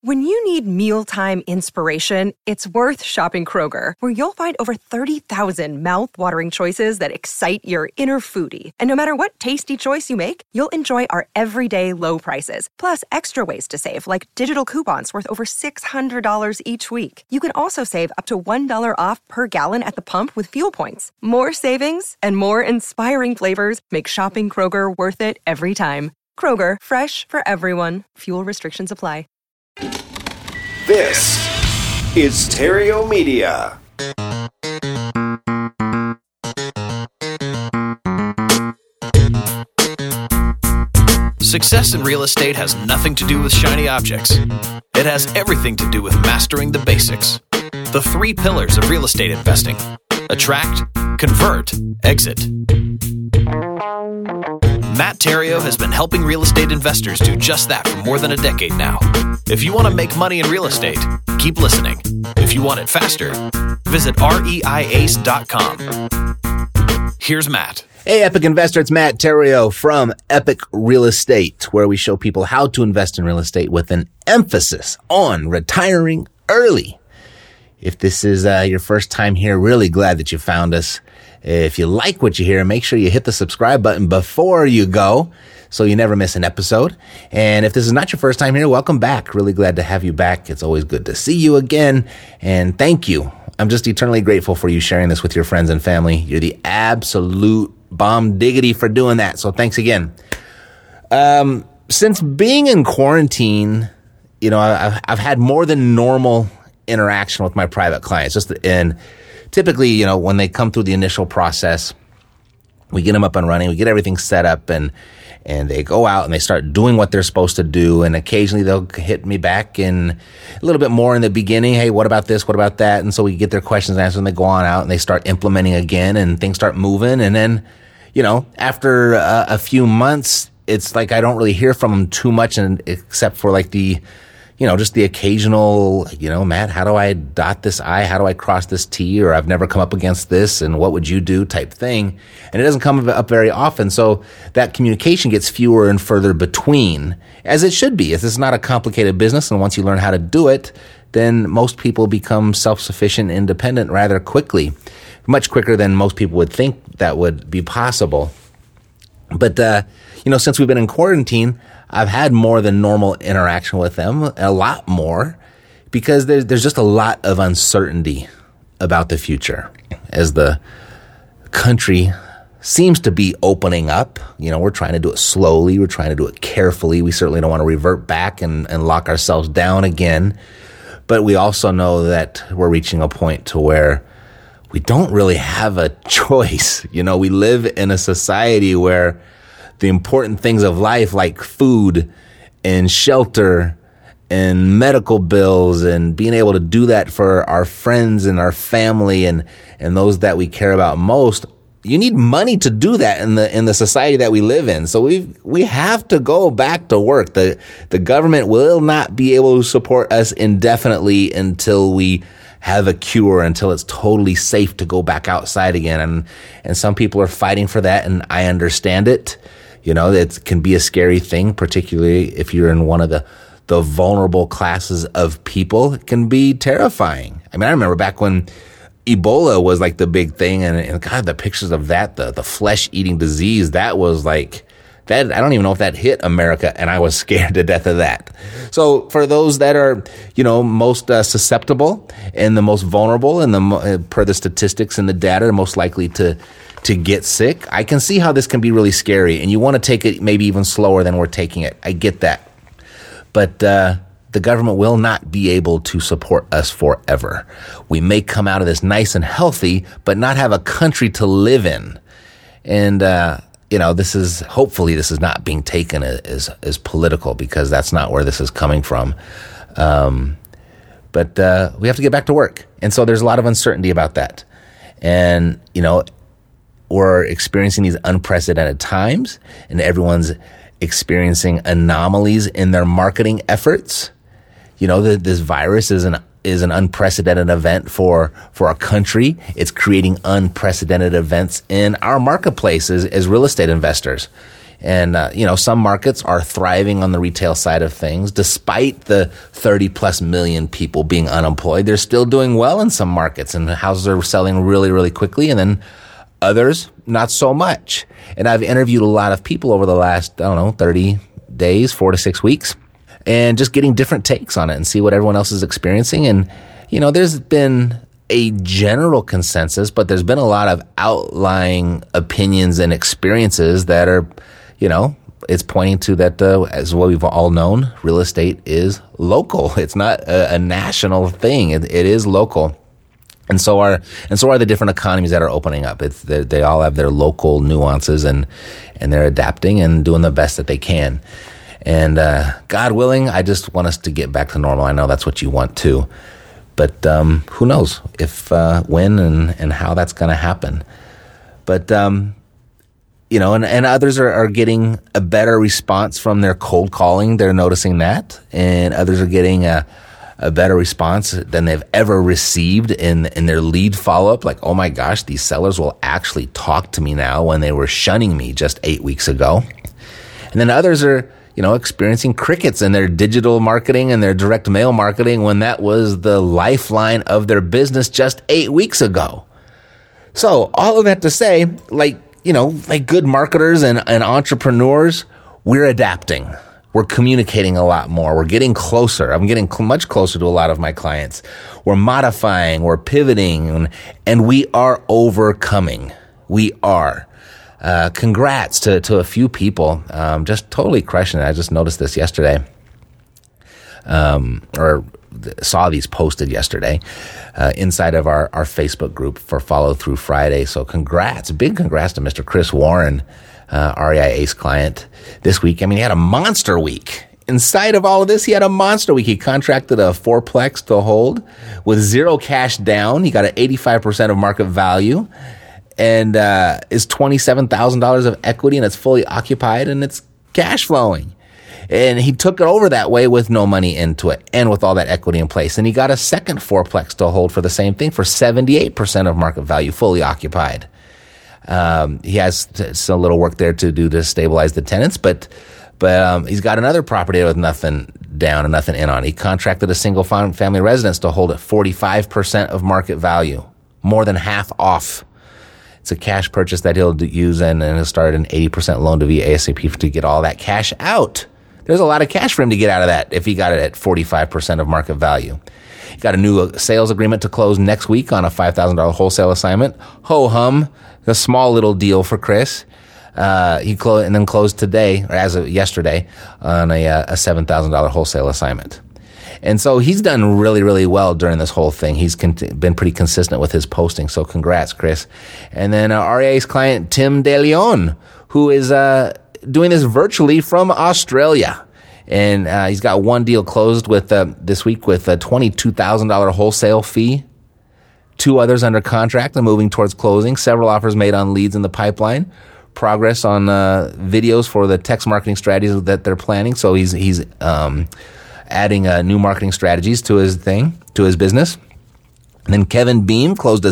When you need mealtime inspiration, it's worth shopping Kroger, where you'll find over 30,000 mouth-watering choices that excite your inner foodie. And no matter what tasty choice you make, you'll enjoy our everyday low prices, plus extra ways to save, like digital coupons worth over $600 each week. You can also save up to $1 off per gallon at the pump with fuel points. More savings and more inspiring flavors make shopping Kroger worth it every time. Kroger, fresh for everyone. Fuel restrictions apply. This is Terrio Media. Success in real estate has nothing to do with shiny objects. It has everything to do with mastering the basics. The 3 pillars of real estate investing: attract, convert, exit. Matt Terrio has been helping real estate investors do just that for more than a decade now. If you want to make money in real estate, keep listening. If you want it faster, visit reiace.com. Here's Matt. Hey, Epic Investor, it's Matt Terrio from Epic Real Estate, where we show people how to invest in real estate with an emphasis on retiring early. If this is your first time here, really glad that you found us. If you like what you hear, make sure you hit the subscribe button before you go so you never miss an episode. And if this is not your first time here, welcome back. Really glad to have you back. It's always good to see you again. And thank you. I'm just eternally grateful for you sharing this with your friends and family. You're the absolute bomb diggity for doing that. So thanks again. Since being in quarantine, I've had more than normal interaction with my private clients. And typically, when they come through the initial process, we get them up and running, we get everything set up, and they go out and they start doing what they're supposed to do. And occasionally they'll hit me back in a little bit more in the beginning. Hey, what about this? What about that? And so we get their questions answered, and they go on out and they start implementing again, and things start moving. And then, after a few months, it's like I don't really hear from them too much, except for like just the occasional, Matt, how do I dot this I? How do I cross this T? Or I've never come up against this, and what would you do type thing. And it doesn't come up very often. So that communication gets fewer and further between, as it should be. This is not a complicated business. And once you learn how to do it, then most people become self-sufficient and independent rather quickly, much quicker than most people would think that would be possible. But, since we've been in quarantine, I've had more than normal interaction with them, a lot more, because there's just a lot of uncertainty about the future as the country seems to be opening up. We're trying to do it slowly. We're trying to do it carefully. We certainly don't want to revert back and lock ourselves down again. But we also know that we're reaching a point to where we don't really have a choice. We live in a society where the important things of life, like food and shelter and medical bills and being able to do that for our friends and our family and those that we care about most, you need money to do that in the society that we live in. So we have to go back to work. The government will not be able to support us indefinitely until we have a cure, until it's totally safe to go back outside again. And some people are fighting for that, and I understand it. It can be a scary thing, particularly if you're in one of the vulnerable classes of people. It can be terrifying. I remember back when Ebola was like the big thing, and God, the pictures of that, the flesh-eating disease, that was like, that, I don't even know if that hit America, and I was scared to death of that. So for those that are, most susceptible and the most vulnerable, and per the statistics and the data, are most likely to get sick, I can see how this can be really scary, and you want to take it maybe even slower than we're taking it. I get that. But the government will not be able to support us forever. We may come out of this nice and healthy, but not have a country to live in. And, hopefully this is not being taken as political, because that's not where this is coming from. But we have to get back to work. And so there's a lot of uncertainty about that. And, we're experiencing these unprecedented times, and everyone's experiencing anomalies in their marketing efforts. This virus is an unprecedented event for our country. It's creating unprecedented events in our marketplaces as real estate investors. And, some markets are thriving on the retail side of things. Despite the 30 plus million people being unemployed, they're still doing well in some markets, and houses are selling really, really quickly. And then others, not so much. And I've interviewed a lot of people over the last, 30 days, 4 to 6 weeks, and just getting different takes on it and see what everyone else is experiencing. And, there's been a general consensus, but there's been a lot of outlying opinions and experiences that are, it's pointing to that, as what we've all known, real estate is local. It's not a national thing. It is local. And so are the different economies that are opening up. They all have their local nuances, and they're adapting and doing the best that they can. And God willing, I just want us to get back to normal. I know that's what you want too. But who knows if, when, and how that's going to happen. But, and others are getting a better response from their cold calling. They're noticing that. And others are getting a better response than they've ever received in their lead follow-up. Like, oh my gosh, these sellers will actually talk to me now when they were shunning me just 8 weeks ago. And then others are, experiencing crickets in their digital marketing and their direct mail marketing when that was the lifeline of their business just 8 weeks ago. So all of that to say, like good marketers and entrepreneurs, we're adapting. We're communicating a lot more. We're getting closer. I'm getting much closer to a lot of my clients. We're modifying, we're pivoting, and we are overcoming. We are. Congrats to a few people, just totally crushing it. I just noticed this yesterday, or saw these posted yesterday, inside of our Facebook group for Follow Through Friday. So big congrats to Mr. Chris Warren, REI Ace client this week. I mean, he had a monster week. Inside of all of this, he had a monster week. He contracted a fourplex to hold with zero cash down. He got an 85% of market value. And is $27,000 of equity, and it's fully occupied, and it's cash flowing. And he took it over that way with no money into it and with all that equity in place. And he got a second fourplex to hold for the same thing for 78% of market value, fully occupied. He has a little work there to do to stabilize the tenants, but he's got another property with nothing down and nothing in on. He contracted a single family residence to hold at 45% of market value, more than half off. It's a cash purchase that he'll use, and he'll start an 80% loan to via ASAP to get all that cash out. There's a lot of cash for him to get out of that if he got it at 45% of market value. He got a new sales agreement to close next week on a $5,000 wholesale assignment. Ho-hum, a small little deal for Chris. He closed today, or as of yesterday, on a $7,000 wholesale assignment. And so he's done really, really well during this whole thing. He's been pretty consistent with his posting. So congrats, Chris. And then REI's client, Tim De Leon, who is doing this virtually from Australia. And he's got one deal closed with this week with a $22,000 wholesale fee. 2 others under contract and moving towards closing. Several offers made on leads in the pipeline. Progress on videos for the text marketing strategies that they're planning. So he's adding new marketing strategies to his business. And then Kevin Beam closed a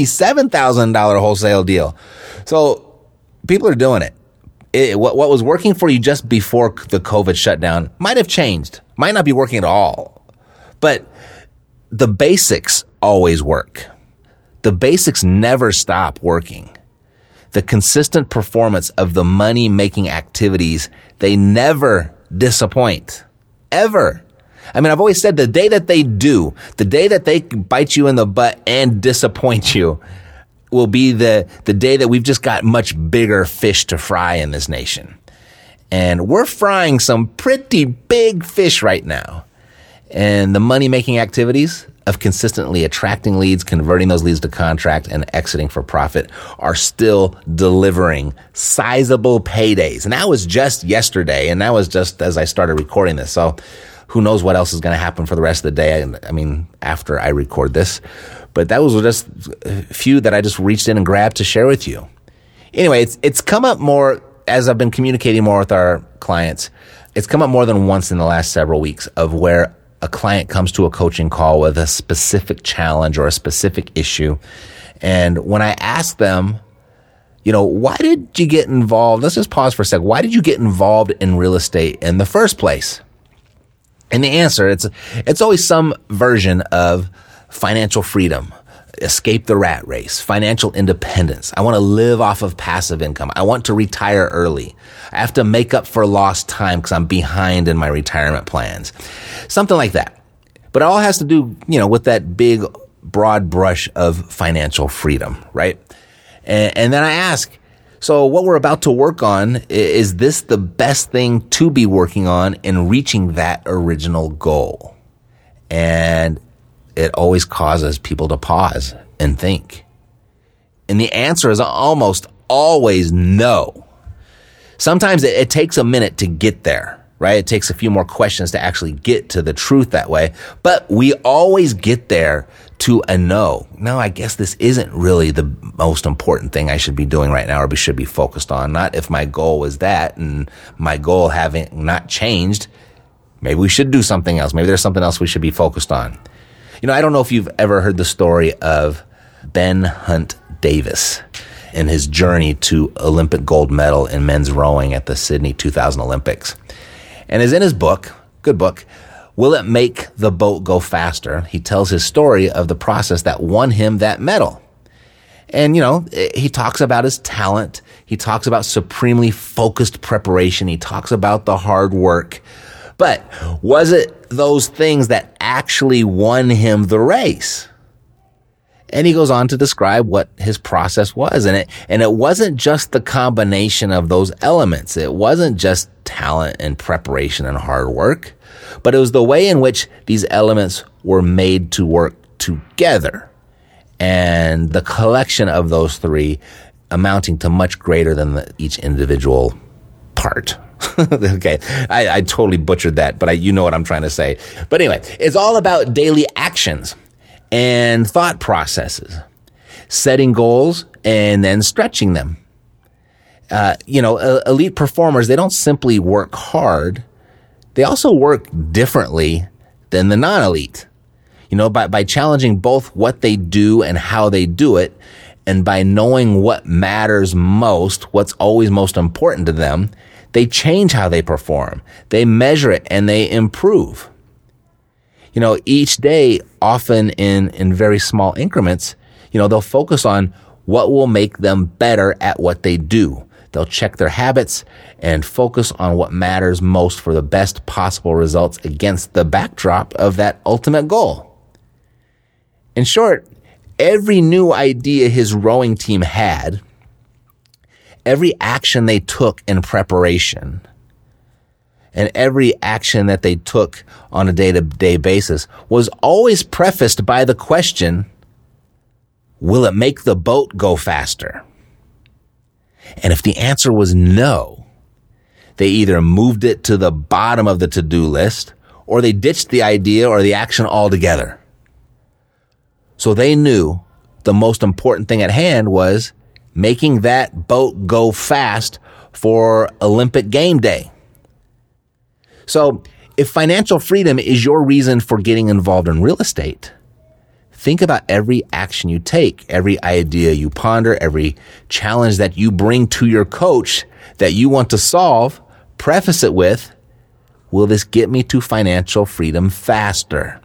$37,000 wholesale deal. So people are doing it. What was working for you just before the COVID shutdown might have changed, might not be working at all. But the basics always work. The basics never stop working. The consistent performance of the money-making activities, they never disappoint. Ever. I mean, I've always said the day that they do, the day that they bite you in the butt and disappoint you will be the day that we've just got much bigger fish to fry in this nation. And we're frying some pretty big fish right now. And the money-making activities of consistently attracting leads, converting those leads to contract, and exiting for profit are still delivering sizable paydays. And that was just yesterday, and that was just as I started recording this. So who knows what else is going to happen for the rest of the day, I mean, after I record this. But that was just a few that I just reached in and grabbed to share with you. Anyway, it's come up more as I've been communicating more with our clients. It's come up more than once in the last several weeks of where a client comes to a coaching call with a specific challenge or a specific issue. And when I ask them, why did you get involved? Let's just pause for a second. Why did you get involved in real estate in the first place? And the answer, it's always some version of financial freedom, escape the rat race, financial independence. I want to live off of passive income. I want to retire early. I have to make up for lost time because I'm behind in my retirement plans. Something like that. But it all has to do, with that big, broad brush of financial freedom, right? And then I ask, so what we're about to work on, is this the best thing to be working on in reaching that original goal? And it always causes people to pause and think. And the answer is almost always no. Sometimes it takes a minute to get there, right? It takes a few more questions to actually get to the truth that way. But we always get there to a no. No, I guess this isn't really the most important thing I should be doing right now or should be focused on. Not if my goal was that and my goal having not changed. Maybe we should do something else. Maybe there's something else we should be focused on. I don't know if you've ever heard the story of Ben Hunt Davis and his journey to Olympic gold medal in men's rowing at the Sydney 2000 Olympics. And as in his book, good book, Will It Make the Boat Go Faster? He tells his story of the process that won him that medal. And, he talks about his talent. He talks about supremely focused preparation. He talks about the hard work. But was it those things that actually won him the race? And he goes on to describe what his process was. And it wasn't just the combination of those elements. It wasn't just talent and preparation and hard work, but it was the way in which these elements were made to work together. And the collection of those three amounting to much greater than each individual part. Okay, I totally butchered that, but you know what I'm trying to say. But anyway, it's all about daily actions and thought processes, setting goals and then stretching them. Elite performers, they don't simply work hard. They also work differently than the non-elite. By challenging both what they do and how they do it, and by knowing what matters most, what's always most important to them, they change how they perform. They measure it and they improve. Each day, often in very small increments, they'll focus on what will make them better at what they do. They'll check their habits and focus on what matters most for the best possible results against the backdrop of that ultimate goal. In short, every new idea his rowing team had, every action they took in preparation, and every action that they took on a day-to-day basis was always prefaced by the question, will it make the boat go faster? And if the answer was no, they either moved it to the bottom of the to-do list, or they ditched the idea or the action altogether. So they knew the most important thing at hand was making that boat go fast for Olympic game day. So if financial freedom is your reason for getting involved in real estate, think about every action you take, every idea you ponder, every challenge that you bring to your coach that you want to solve. Preface it with, will this get me to financial freedom faster?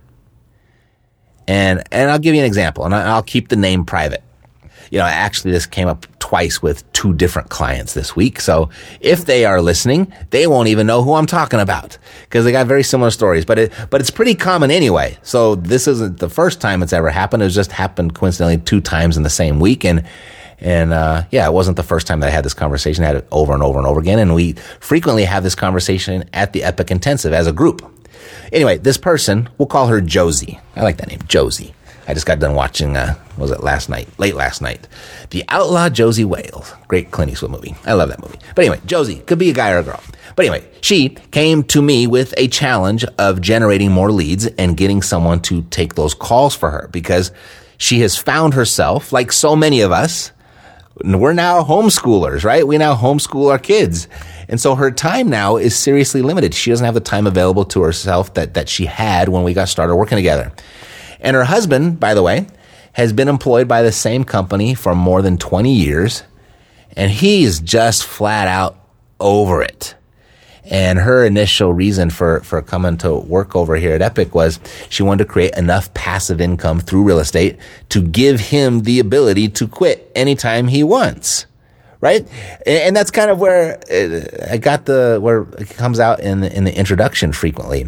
And I'll give you an example, and I'll keep the name private. Actually, this came up twice with two different clients this week. So if they are listening, they won't even know who I'm talking about because they got very similar stories. But it's pretty common anyway. So this isn't the first time it's ever happened. It's just happened coincidentally 2 times in the same week. And it wasn't the first time that I had this conversation. I had it over and over and over again. And we frequently have this conversation at the Epic Intensive as a group. Anyway, this person, we'll call her Josie. I like that name, Josie. I just got done watching, late last night, The Outlaw Josie Wales. Great Clint Eastwood movie. I love that movie. But anyway, Josie, could be a guy or a girl. But anyway, she came to me with a challenge of generating more leads and getting someone to take those calls for her because she has found herself, like so many of us, we're now homeschoolers, right? We now homeschool our kids. And so her time now is seriously limited. She doesn't have the time available to herself that she had when we got started working together. And her husband, by the way, has been employed by the same company for more than 20 years. And he is just flat out over it. And her initial reason for coming to work over here at Epic was she wanted to create enough passive income through real estate to give him the ability to quit anytime he wants. Right? And that's kind of where where it comes out in the introduction frequently.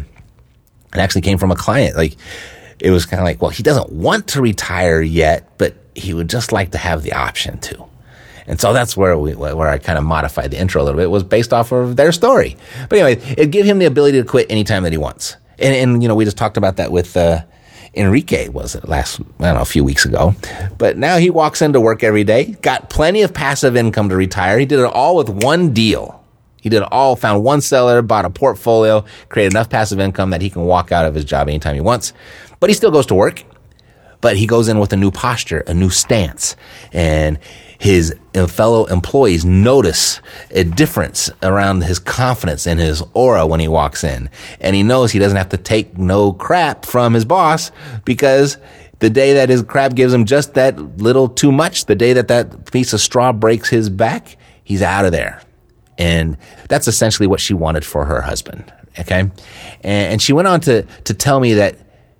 It actually came from a client. Like, it was kind of like, well, he doesn't want to retire yet, but he would just like to have the option to. And so that's where I kind of modified the intro a little bit. It was based off of their story. But anyway, it gave him the ability to quit anytime that he wants. And we just talked about that with Enrique, was it a few weeks ago. But now he walks into work every day, got plenty of passive income to retire. He did it all with one deal. He did it all, found one seller, bought a portfolio, created enough passive income that he can walk out of his job anytime he wants. But he still goes to work. But he goes in with a new posture, a new stance. And his fellow employees notice a difference around his confidence and his aura when he walks in. And he knows he doesn't have to take no crap from his boss, because the day that his crap gives him just that little too much, the day that piece of straw breaks his back, he's out of there. And that's essentially what she wanted for her husband. Okay. And she went on to tell me that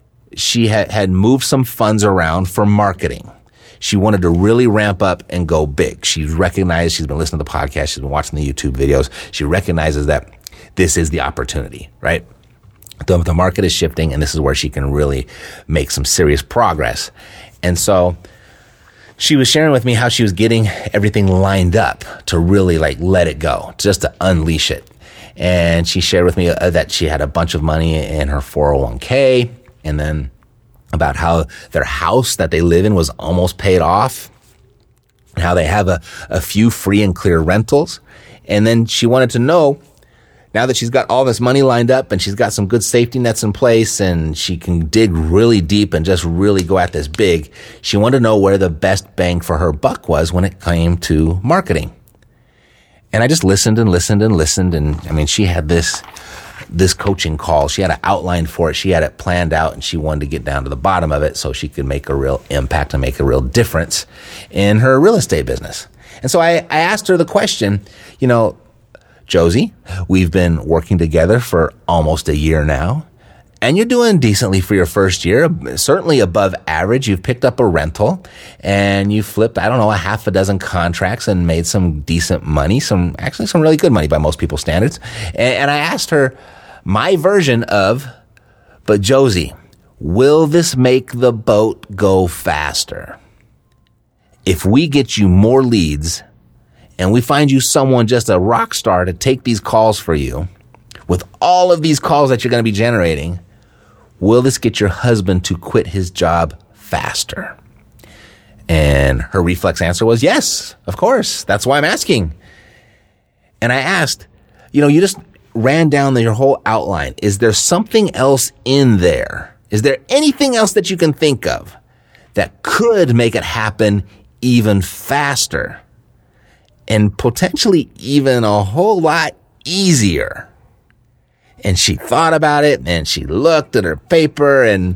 she had moved some funds around for marketing. She wanted to really ramp up and go big. She recognized, she's been listening to the podcast, she's been watching the YouTube videos. She recognizes that this is the opportunity, right? The market is shifting, and this is where she can really make some serious progress. And so she was sharing with me how she was getting everything lined up to really let it go, just to unleash it. And she shared with me that she had a bunch of money in her 401k, and then about how their house that they live in was almost paid off, and how they have a few free and clear rentals. And then she wanted to know, now that she's got all this money lined up and she's got some good safety nets in place and she can dig really deep and just really go at this big, she wanted to know where the best bang for her buck was when it came to marketing. And I just listened and listened and listened. And I mean, she had this coaching call. She had an outline for it. She had it planned out, and she wanted to get down to the bottom of it so she could make a real impact and make a real difference in her real estate business. And so I asked her the question, Josie, we've been working together for almost a year now, and you're doing decently for your first year, certainly above average. You've picked up a rental, and you flipped, a half a dozen contracts and made some decent money, some really good money by most people's standards. And I asked her my version of, but Josie, will this make the boat go faster? If we get you more leads and we find you someone, just a rock star, to take these calls for you, with all of these calls that you're going to be generating, will this get your husband to quit his job faster? And her reflex answer was, yes, of course. That's why I'm asking. And I asked, you just ran down your whole outline. Is there something else in there? Is there anything else that you can think of that could make it happen even faster and potentially even a whole lot easier? And she thought about it, and she looked at her paper, and,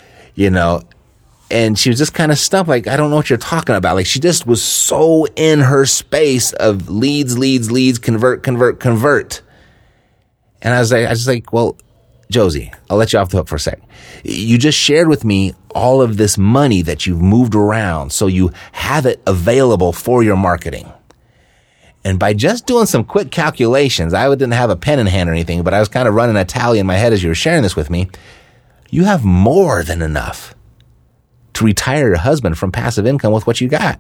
and she was just kind of stumped, like, I don't know what you're talking about. Like, she just was so in her space of leads, convert. And I was like, well, Josie, I'll let you off the hook for a sec. You just shared with me all of this money that you've moved around, so you have it available for your marketing. And by just doing some quick calculations, I didn't have a pen in hand or anything, but I was kind of running a tally in my head as you were sharing this with me. You have more than enough to retire your husband from passive income with what you got.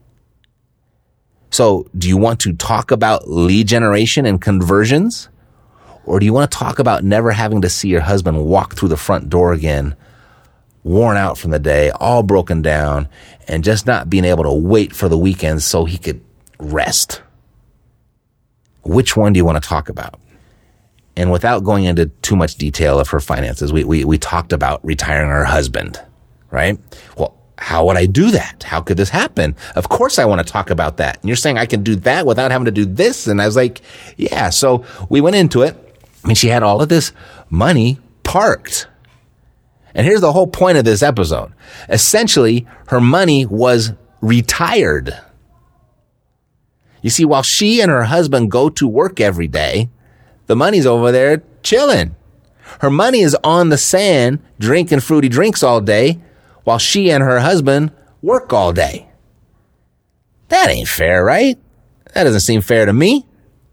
So do you want to talk about lead generation and conversions? Or do you want to talk about never having to see your husband walk through the front door again, worn out from the day, all broken down, and just not being able to wait for the weekends so he could rest? Which one do you want to talk about? And without going into too much detail of her finances, we talked about retiring her husband, right? Well, how would I do that? How could this happen? Of course I want to talk about that. And you're saying I can do that without having to do this? And I was like, yeah. So we went into it. I mean, she had all of this money parked. And here's the whole point of this episode. Essentially, her money was retired. You see, while she and her husband go to work every day, the money's over there chilling. Her money is on the sand drinking fruity drinks all day while she and her husband work all day. That ain't fair, right? That doesn't seem fair to me.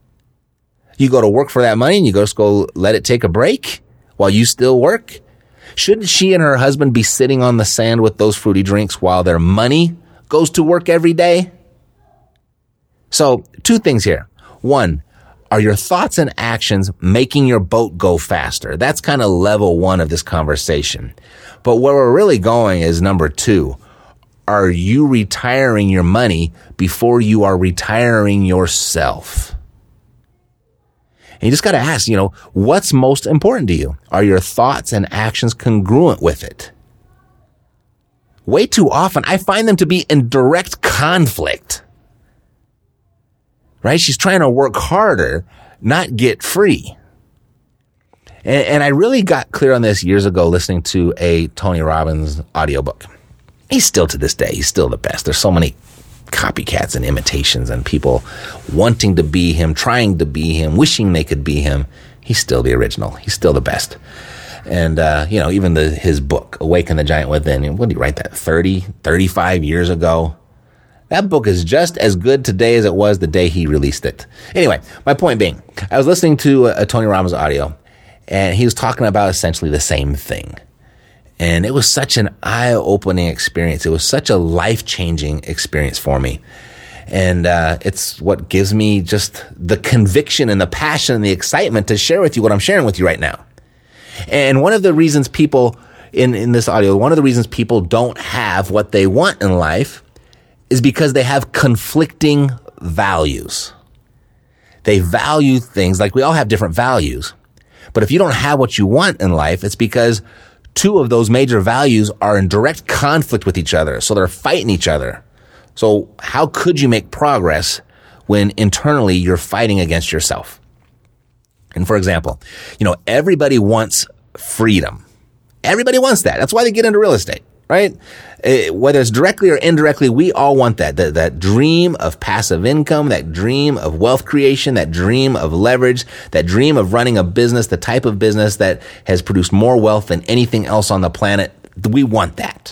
You go to work for that money and you just go let it take a break while you still work? Shouldn't she and her husband be sitting on the sand with those fruity drinks while their money goes to work every day? So, two things here. One, are your thoughts and actions making your boat go faster? That's kind of level one of this conversation. But where we're really going is number two. Are you retiring your money before you are retiring yourself? And you just got to ask, what's most important to you? Are your thoughts and actions congruent with it? Way too often, I find them to be in direct conflict. Right? She's trying to work harder, not get free. And I really got clear on this years ago listening to a Tony Robbins audiobook. He's still to this day, he's still the best. There's so many copycats and imitations and people wanting to be him, trying to be him, wishing they could be him. He's still the original. He's still the best. And, even his book, Awaken the Giant Within, when did he write that? 35 years ago? That book is just as good today as it was the day he released it. Anyway, my point being, I was listening to a Tony Robbins audio, and he was talking about essentially the same thing. And it was such an eye-opening experience. It was such a life-changing experience for me. And it's what gives me just the conviction and the passion and the excitement to share with you what I'm sharing with you right now. And one of the reasons people, in this audio, one of the reasons people don't have what they want in life is because they have conflicting values. They value things, like we all have different values. But if you don't have what you want in life, it's because two of those major values are in direct conflict with each other. So they're fighting each other. So how could you make progress when internally you're fighting against yourself? And for example, everybody wants freedom. Everybody wants that. That's why they get into real estate, right? Whether it's directly or indirectly, we all want that dream of passive income, that dream of wealth creation, that dream of leverage, that dream of running a business, the type of business that has produced more wealth than anything else on the planet. We want that.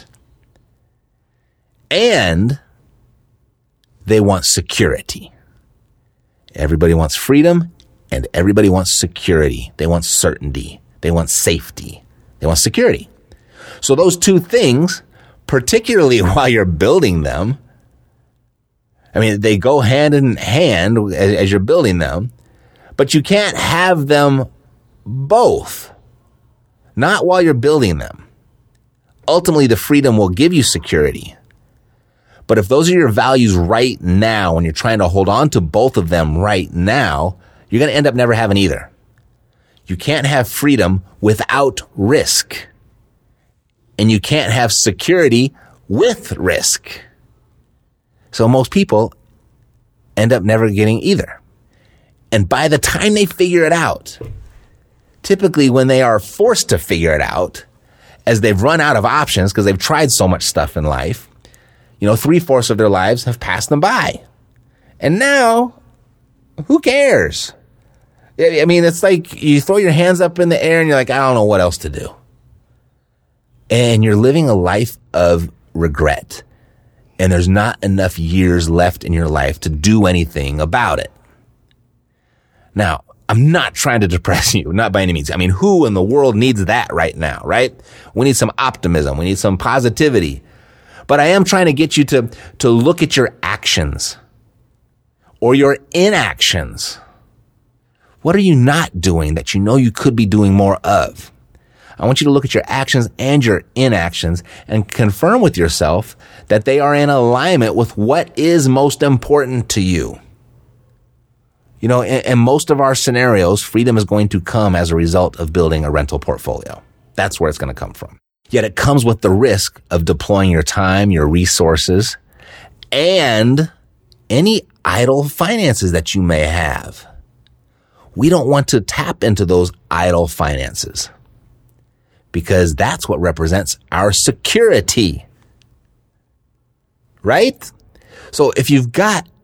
And they want security. Everybody wants freedom and everybody wants security. They want certainty. They want safety. They want security. So those two things, particularly while you're building them, they go hand in hand as you're building them, but you can't have them both. Not while you're building them. Ultimately, the freedom will give you security. But if those are your values right now, and you're trying to hold on to both of them right now, you're going to end up never having either. You can't have freedom without risk. And you can't have security with risk. So most people end up never getting either. And by the time they figure it out, typically when they are forced to figure it out, as they've run out of options because they've tried so much stuff in life, 3/4 of their lives have passed them by. And now, who cares? It's like you throw your hands up in the air and you're like, I don't know what else to do. And you're living a life of regret. And there's not enough years left in your life to do anything about it. Now, I'm not trying to depress you, not by any means. Who in the world needs that right now, right? We need some optimism. We need some positivity. But I am trying to get you to look at your actions or your inactions. What are you not doing that you know you could be doing more of? I want you to look at your actions and your inactions and confirm with yourself that they are in alignment with what is most important to you. In most of our scenarios, freedom is going to come as a result of building a rental portfolio. That's where it's going to come from. Yet it comes with the risk of deploying your time, your resources, and any idle finances that you may have. We don't want to tap into those idle finances because that's what represents our security. Right? So if you've got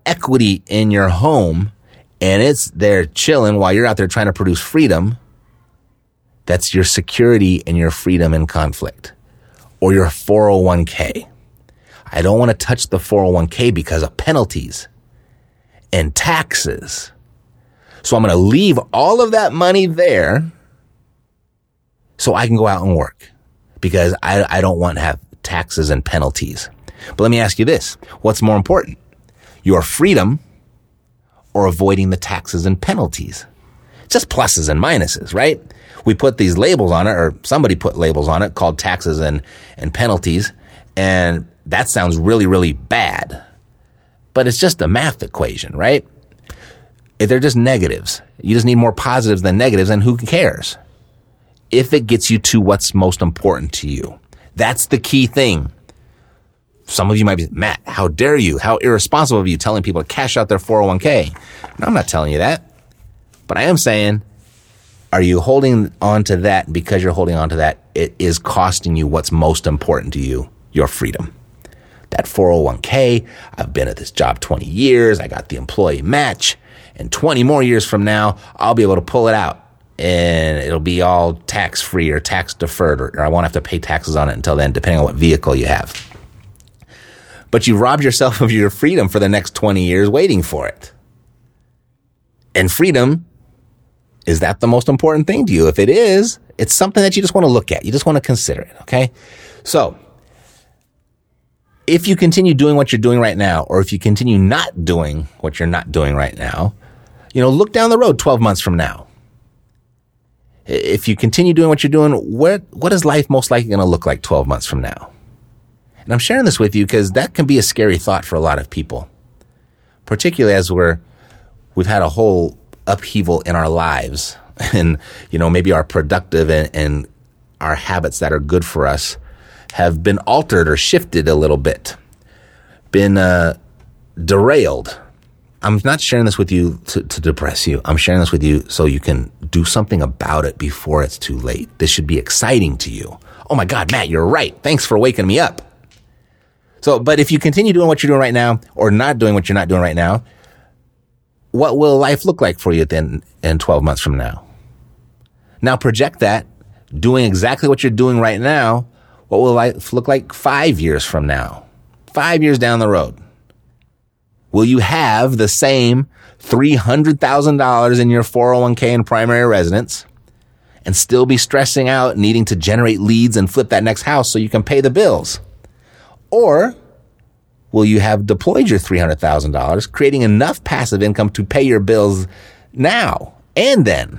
equity in your home and it's there chilling while you're out there trying to produce freedom, that's your security and your freedom in conflict. Or your 401k. I don't want to touch the 401k because of penalties and taxes. So I'm going to leave all of that money there so I can go out and work because I don't want to have taxes and penalties. But let me ask you this. What's more important? Your freedom or avoiding the taxes and penalties? Just pluses and minuses, right? We put these labels on it, or somebody put labels on it called taxes and penalties. And that sounds really, really bad. But it's just a math equation, right? If they're just negatives, you just need more positives than negatives, and who cares? If it gets you to what's most important to you. That's the key thing. Some of you might be, Matt, how dare you? How irresponsible of you telling people to cash out their 401k? No, I'm not telling you that. But I am saying, are you holding on to that? Because you're holding on to that, it is costing you what's most important to you, your freedom. That 401k, I've been at this job 20 years, I got the employee match, and 20 more years from now, I'll be able to pull it out, and it'll be all tax-free or tax-deferred, or I won't have to pay taxes on it until then, depending on what vehicle you have. But you robbed yourself of your freedom for the next 20 years waiting for it. And freedom, is that the most important thing to you? If it is, it's something that you just want to look at. You just want to consider it, okay? So, if you continue doing what you're doing right now, or if you continue not doing what you're not doing right now, look down the road 12 months from now. If you continue doing what you're doing, what is life most likely going to look like 12 months from now? And I'm sharing this with you because that can be a scary thought for a lot of people, particularly as we've had a whole upheaval in our lives and, maybe our productive and our habits that are good for us have been altered or shifted a little bit, been derailed. I'm not sharing this with you to depress you. I'm sharing this with you so you can do something about it before it's too late. This should be exciting to you. Oh my God, Matt, you're right. Thanks for waking me up. But if you continue doing what you're doing right now or not doing what you're not doing right now, what will life look like for you then in 12 months from now? Now project that, doing exactly what you're doing right now. What will life look like 5 years from now? 5 years down the road? Will you have the same $300,000 in your 401k and primary residence and still be stressing out, needing to generate leads and flip that next house so you can pay the bills? Or will you have deployed your $300,000, creating enough passive income to pay your bills now and then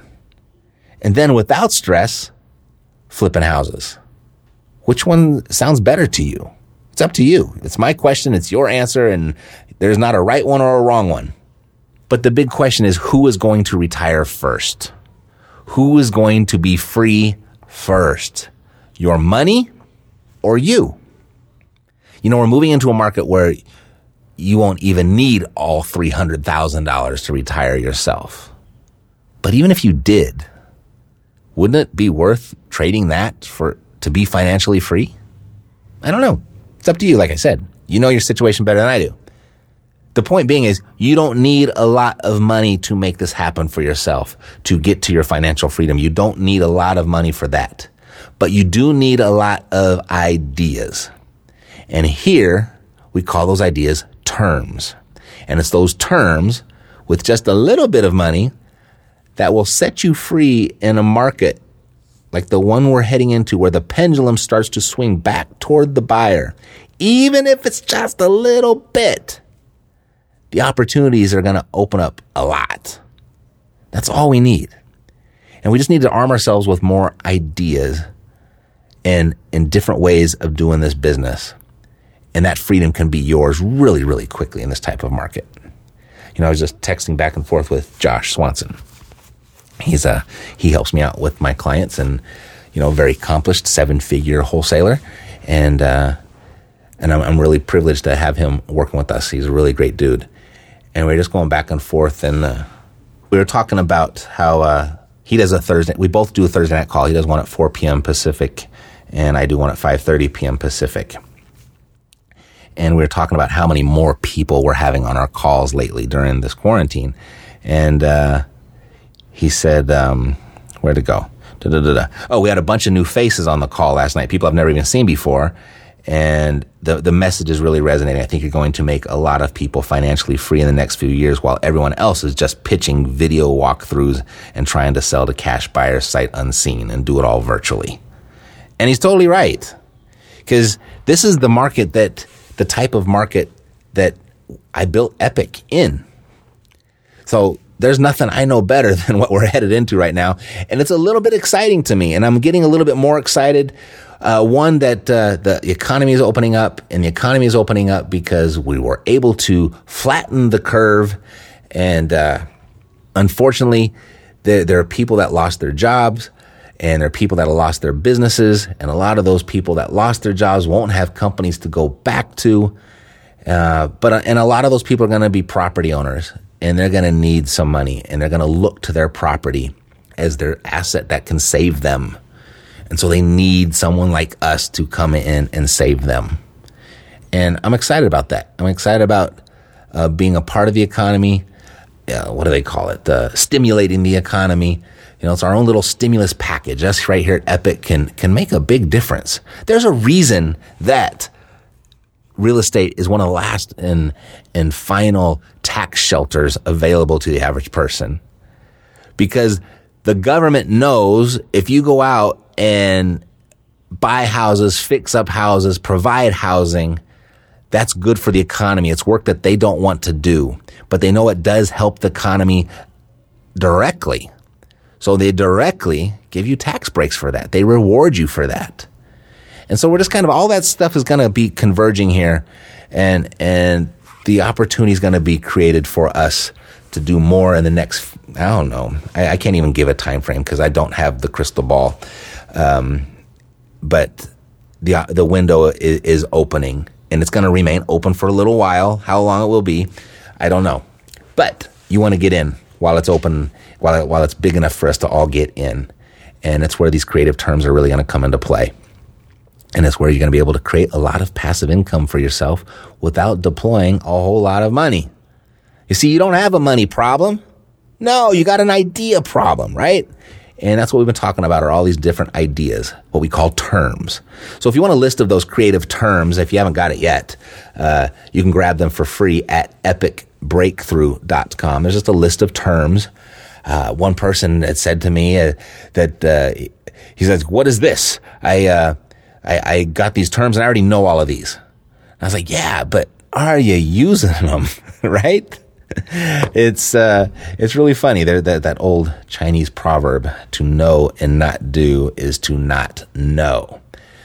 without stress, flipping houses? Which one sounds better to you? It's up to you. It's my question. It's your answer. And there's not a right one or a wrong one. But the big question is, who is going to retire first? Who is going to be free first? Your money or you? We're moving into a market where you won't even need all $300,000 to retire yourself. But even if you did, wouldn't it be worth trading that to be financially free? I don't know. It's up to you. Like I said, you know your situation better than I do. The point being is you don't need a lot of money to make this happen for yourself, to get to your financial freedom. You don't need a lot of money for that. But you do need a lot of ideas. And here we call those ideas terms. And it's those terms with just a little bit of money that will set you free in a market like the one we're heading into, where the pendulum starts to swing back toward the buyer. Even if it's just a little bit, the opportunities are going to open up a lot. That's all we need. And we just need to arm ourselves with more ideas and in different ways of doing this business. And that freedom can be yours really, really quickly in this type of market. I was just texting back and forth with Josh Swanson. He helps me out with my clients, and very accomplished 7-figure wholesaler, and I'm really privileged to have him working with us. He's a really great dude, and we're just going back and forth, and we were talking about how he does a Thursday. We both do a Thursday night call. He does one at 4 p.m. Pacific, and I do one at 5:30 p.m. Pacific. and we were talking about how many more people we're having on our calls lately during this quarantine. And he said, where'd it go? Oh, we had a bunch of new faces on the call last night, people I've never even seen before. And the message is really resonating. I think you're going to make a lot of people financially free in the next few years while everyone else is just pitching video walkthroughs and trying to sell to cash buyers sight unseen and do it all virtually. And he's totally right. Because this is the market the type of market that I built Epic in. So there's nothing I know better than what we're headed into right now. And it's a little bit exciting to me. And I'm getting a little bit more excited. One, that the economy is opening up, and the economy is opening up because we were able to flatten the curve. And unfortunately, there are people that lost their jobs, and there are people that have lost their businesses. And a lot of those people that lost their jobs won't have companies to go back to. But a lot of those people are going to be property owners, and they're going to need some money, and they're going to look to their property as their asset that can save them. And so they need someone like us to come in and save them. And I'm excited about that. I'm excited about being a part of the economy. What do they call it? Stimulating the economy. You know, it's our own little stimulus package. Us right here at Epic can make a big difference. There's a reason that real estate is one of the last and final tax shelters available to the average person. Because the government knows if you go out and buy houses, fix up houses, provide housing, that's good for the economy. It's work that they don't want to do, but they know it does help the economy directly. So they directly give you tax breaks for that. They reward you for that. And so we're just kind of, all that stuff is going to be converging here, and the opportunity is going to be created for us to do more in the next, I don't know. I can't even give a time frame because I don't have the crystal ball. But the window is opening, and it's going to remain open for a little while. How long it will be, I don't know. But you want to get in while it's open, while it's big enough for us to all get in. And it's where these creative terms are really going to come into play. And it's where you're going to be able to create a lot of passive income for yourself without deploying a whole lot of money. You see, you don't have a money problem. No, you got an idea problem, right? And that's what we've been talking about, are all these different ideas, what we call terms. So if you want a list of those creative terms, if you haven't got it yet, you can grab them for free at epicbreakthrough.com. There's just a list of terms. One person had said to me that he says, "What is this? I got these terms and I already know all of these." I was like, "Yeah, but are you using them?" Right? It's really funny. That old Chinese proverb, to know and not do is to not know.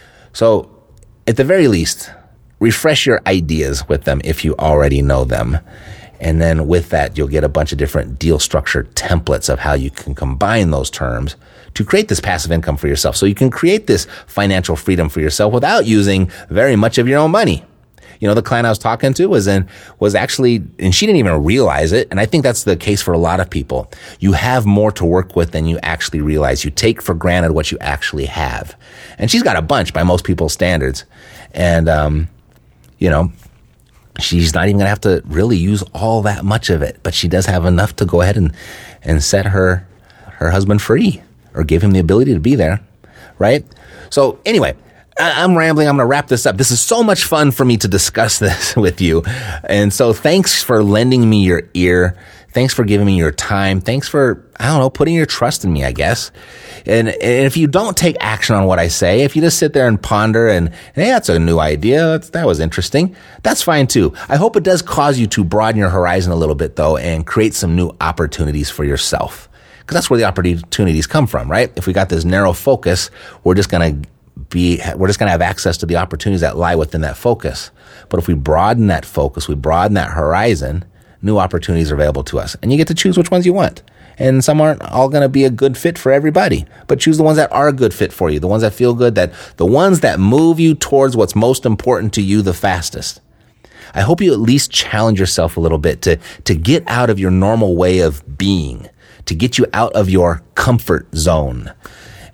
So at the very least, refresh your ideas with them if you already know them. And then with that, you'll get a bunch of different deal structure templates of how you can combine those terms to create this passive income for yourself. So you can create this financial freedom for yourself without using very much of your own money. You know, the client I was talking to was actually, and she didn't even realize it. And I think that's the case for a lot of people. You have more to work with than you actually realize. You take for granted what you actually have. And she's got a bunch by most people's standards. And, you know, she's not even going to have to really use all that much of it, but she does have enough to go ahead and set her husband free, or give him the ability to be there, right? So anyway, I'm rambling. I'm going to wrap this up. This is so much fun for me to discuss this with you. And so thanks for lending me your ear. Thanks for giving me your time. Thanks for, I don't know, putting your trust in me, I guess. And if you don't take action on what I say, if you just sit there and ponder and, hey, that's a new idea, that was interesting, that's fine too. I hope it does cause you to broaden your horizon a little bit, though, and create some new opportunities for yourself. Because that's where the opportunities come from, right? If we got this narrow focus, we're just going to have access to the opportunities that lie within that focus. But if we broaden that focus, we broaden that horizon, new opportunities are available to us. And you get to choose which ones you want. And some aren't all going to be a good fit for everybody. But choose the ones that are a good fit for you, the ones that feel good, the ones that move you towards what's most important to you the fastest. I hope you at least challenge yourself a little bit to get out of your normal way of being, to get you out of your comfort zone.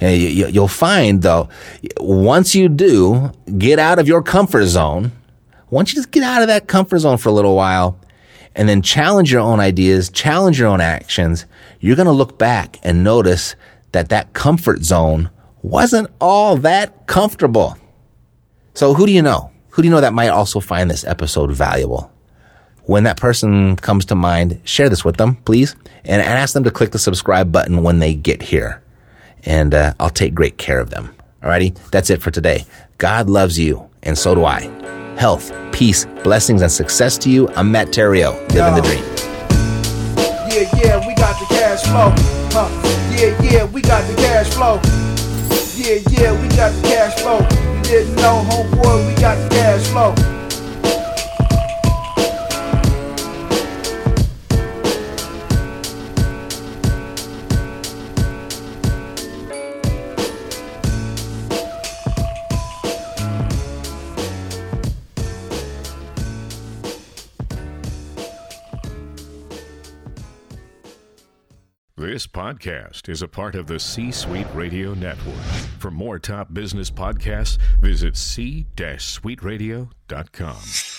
You'll find, though, once you do get out of your comfort zone, once you just get out of that comfort zone for a little while and then challenge your own ideas, challenge your own actions, you're going to look back and notice that that comfort zone wasn't all that comfortable. So who do you know? Who do you know that might also find this episode valuable? When that person comes to mind, share this with them, please, and ask them to click the subscribe button when they get here. And I'll take great care of them. Alrighty, that's it for today. God loves you, and so do I. Health, peace, blessings, and success to you. I'm Matt Theriault, living the dream. Yeah, we got the cash flow. Yeah, we got the cash flow. Yeah, we got the cash flow. You didn't know, homeboy, we got the cash flow. This podcast is a part of the C-Suite Radio Network. For more top business podcasts, visit c-suiteradio.com.